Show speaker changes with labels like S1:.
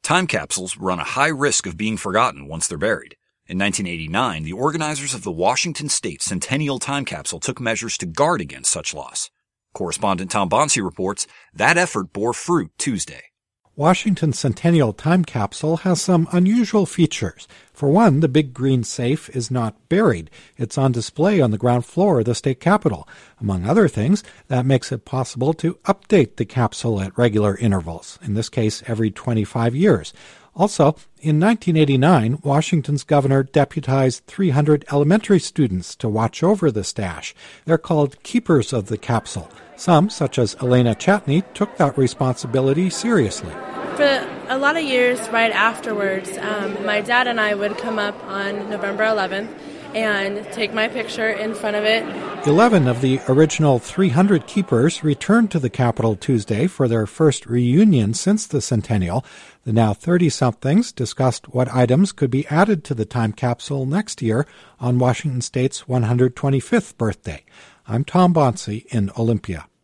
S1: Time capsules run a high risk of being forgotten once they're buried. In 1989, the organizers of the Washington State Centennial Time Capsule took measures to guard against such loss. Correspondent Tom Bonsi reports that effort bore fruit Tuesday.
S2: Washington's Centennial Time Capsule has some unusual features. For one, the big green safe is not buried. It's on display on the ground floor of the state capitol. Among other things, that makes it possible to update the capsule at regular intervals, in this case every 25 years. Also, in 1989, Washington's governor deputized 300 elementary students to watch over the stash. They're called keepers of the capsule. Some, such as Elena Chatney, took that responsibility seriously.
S3: For a lot of years right afterwards, my dad and I would come up on November 11th and take my picture in front of it.
S2: 11 of the original 300 keepers returned to the Capitol Tuesday for their first reunion since the centennial. The now 30-somethings discussed what items could be added to the time capsule next year on Washington State's 125th birthday. I'm Tom Bonsi in Olympia.